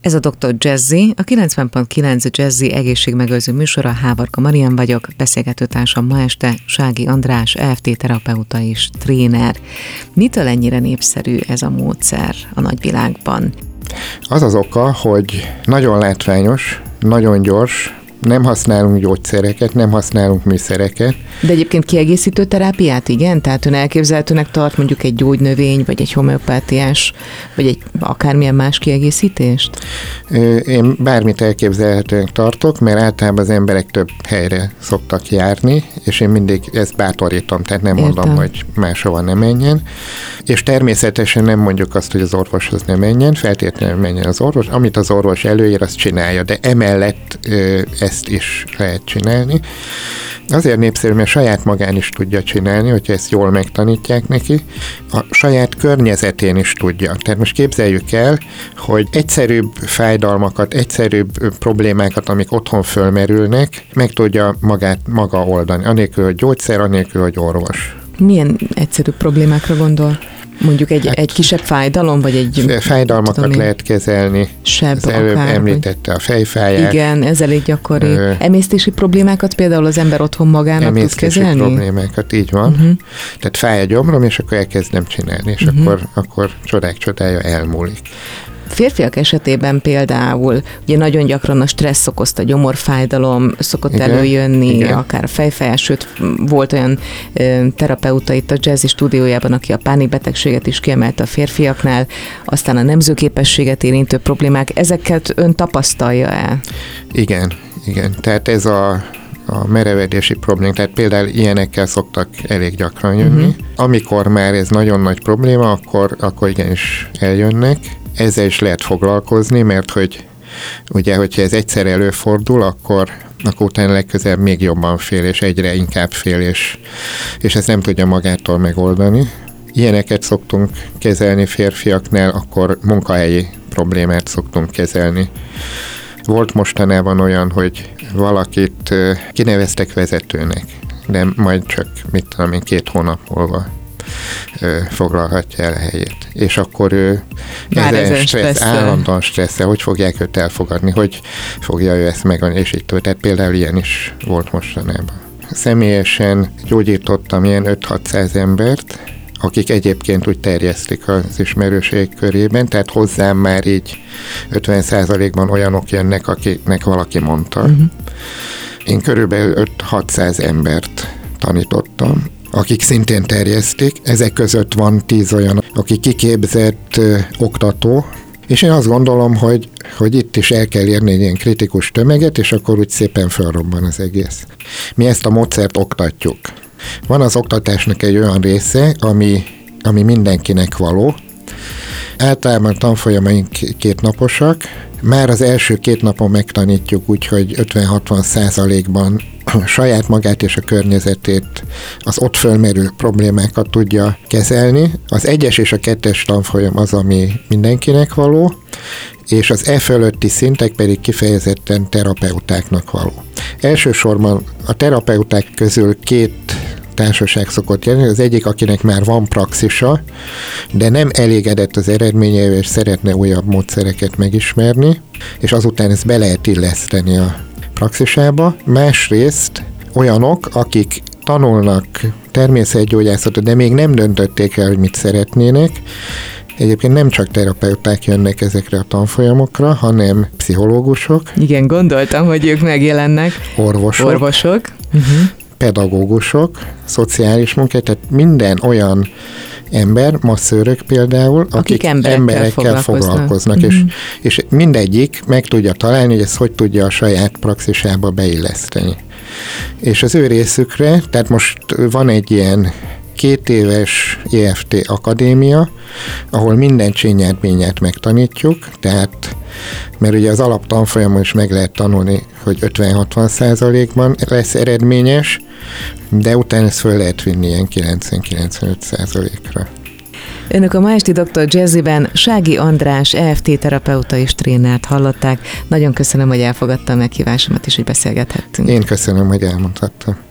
Ez a Dr. Jazzy, a 90.9 Jazzy egészségmegőrző műsora, Hávarka Marian vagyok, beszélgetőtársam ma este Sági András, EFT terapeuta és tréner. Mitől ennyire népszerű ez a módszer a nagyvilágban? Az az oka, hogy nagyon látványos, nagyon gyors, nem használunk gyógyszereket, nem használunk műszereket. De egyébként kiegészítő terápiát, igen? Tehát ön elképzelhetőnek tart mondjuk egy gyógynövény, vagy egy homeopátiás, vagy egy akármilyen más kiegészítést? Én bármit elképzelhetőnek tartok, mert általában az emberek több helyre szoktak járni, és én mindig ezt bátorítom, tehát nem mondom, hogy máshova ne menjen. És természetesen nem mondjuk azt, hogy az orvoshoz ne menjen, feltétlenül menjen az orvos. Amit az orvos előír, azt csinálja, de emellett ezt is lehet csinálni. Azért népszerű, mert saját magán is tudja csinálni, hogyha ezt jól megtanítják neki. A saját környezetén is tudja. Tehát most képzeljük el, hogy egyszerűbb fájdalmakat, egyszerűbb problémákat, amik otthon fölmerülnek, meg tudja maga oldani. Anélkül, hogy gyógyszer, anélkül, hogy orvos. Milyen egyszerűbb problémákra gondol? Mondjuk egy kisebb fájdalom, vagy egy... Fájdalmakat lehet kezelni. Az előbb említette a fejfáját. Igen, ez elég gyakori. Emésztési problémákat például az ember otthon magának tud kezelni? Emésztési problémákat, így van. Tehát fáj a gyomrom, és akkor elkezdem csinálni, és akkor csodák csodája elmúlik. Férfiak esetében például ugye nagyon gyakran a stressz okozta gyomorfájdalom szokott előjönni, akár a fejfájás, sőt volt olyan terapeuta itt a Jazzy stúdiójában, aki a pánikbetegséget is kiemelte a férfiaknál, aztán a nemzőképességet érintő problémák, ezeket ön tapasztalja el? Igen. Tehát ez a merevedési problémák, tehát például ilyenekkel szoktak elég gyakran jönni. Amikor már ez nagyon nagy probléma, akkor igenis eljönnek. Ezzel is lehet foglalkozni, mert hogy ugye, hogyha ez egyszer előfordul, akkor utána legközelebb még jobban fél, és egyre inkább fél, és ezt nem tudja magától megoldani. Ilyeneket szoktunk kezelni férfiaknál, akkor munkahelyi problémát szoktunk kezelni. Volt mostanában olyan, hogy valakit kineveztek vezetőnek, de majd csak, 2 hónap múlva foglalhatja el a helyét. És akkor ő állandóan stresszel, hogy fogják őt elfogadni, hogy fogja ő ezt meg, és így tovább. Tehát például ilyen is volt mostanában. Személyesen gyógyítottam ilyen 5-600 embert, akik egyébként úgy terjesztik az ismerőség körében, tehát hozzám már így 50%-ban olyanok jönnek, akiknek valaki mondta. Én körülbelül 5-600 embert tanítottam, akik szintén terjesztik. Ezek között van 10 olyan, aki kiképzett oktató, és én azt gondolom, hogy itt is el kell érni egy ilyen kritikus tömeget, és akkor úgy szépen felrobban az egész. Mi ezt a módszert oktatjuk. Van az oktatásnak egy olyan része, ami mindenkinek való. Általában tanfolyamaink 2 naposak. Már az első 2 napon megtanítjuk úgy, hogy 50-60%-ban saját magát és a környezetét, az ott fölmerülő problémákat tudja kezelni. Az 1-es és a 2-es tanfolyam az, ami mindenkinek való, és az fölötti szintek pedig kifejezetten terapeutáknak való. Elsősorban a terapeuták közül 2 társaság szokott jelenni, az egyik, akinek már van praxisa, de nem elégedett az eredményeivel, és szeretne újabb módszereket megismerni, és azután ezt be lehet illeszteni a praxisába. Másrészt olyanok, akik tanulnak természetgyógyászatot, de még nem döntötték el, hogy mit szeretnének. Egyébként nem csak terapeuták jönnek ezekre a tanfolyamokra, hanem pszichológusok. Igen, gondoltam, hogy ők megjelennek. Orvosok. Pedagógusok, szociális munkák, tehát minden olyan ember, masszőrök például, akik emberekkel foglalkoznak, és mindegyik meg tudja találni, hogy ezt hogy tudja a saját praxisába beilleszteni. És az ő részükre, tehát most van egy ilyen 2 éves EFT akadémia, ahol minden csínyát-bínyát megtanítjuk, tehát mert ugye az alaptanfolyamon is meg lehet tanulni, hogy 50-60%-ban lesz eredményes, de utána ezt föl lehet vinni ilyen 90-95%-ra. Önök a ma esti Dr. Jazzyben Sági András, EFT terapeuta és trénert hallották. Nagyon köszönöm, hogy elfogadta a meghívásomat, és hogy beszélgethettünk. Én köszönöm, hogy elmondhattam.